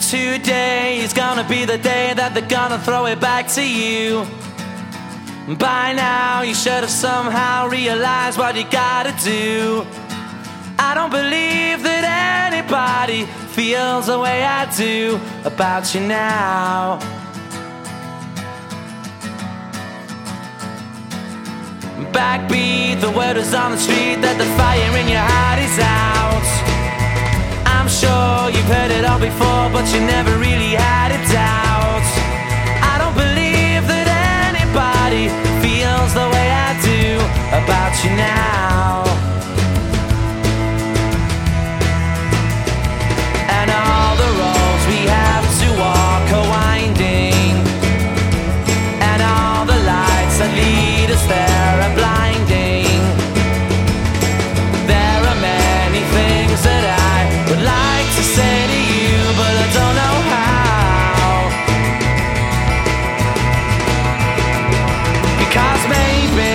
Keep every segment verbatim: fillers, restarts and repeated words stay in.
Today is gonna be the day that they're gonna throw it back to you. By now you should have somehow realized what you gotta do. I don't believe that anybody feels the way I do about you now. Backbeat, the word is on the street that the fire in your heart is out. I'm sure you've heard it all before, but you never really had a doubt. I don't believe that anybody feels the way I do about you now. And all the roads we have to walk are winding, and all the lights that lead us there are blinding. There are many things that I would like to say to you, but I don't know how. Because maybe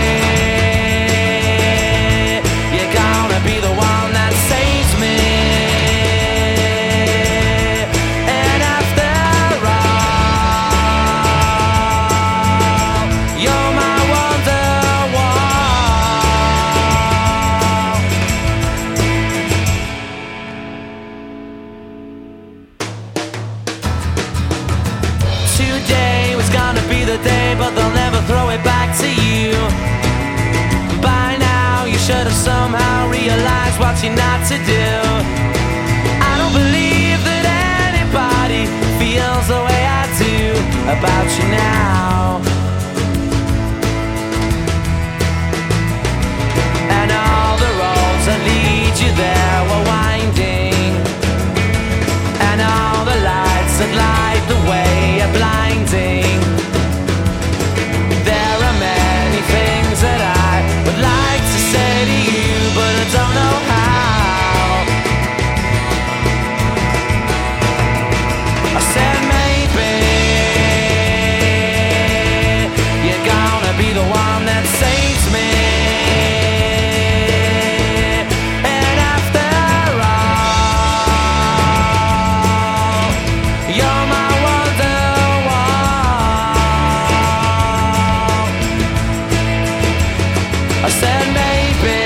you're gonna be the one that saves me. And after all, you're my Wonderwall. Today was gonna be the day, but they'll never throw it back to you. By now you should have somehow realized what you're not to do. I don't believe that anybody feels the way I do about you now. And all the roads that lead you there were winding, and all the lights that light the way are blinding. There are many things that I would like to say to you, but I don't know how. I said maybe you're gonna be the one that saves me. And after all, you're my Wonderwall. I said maybe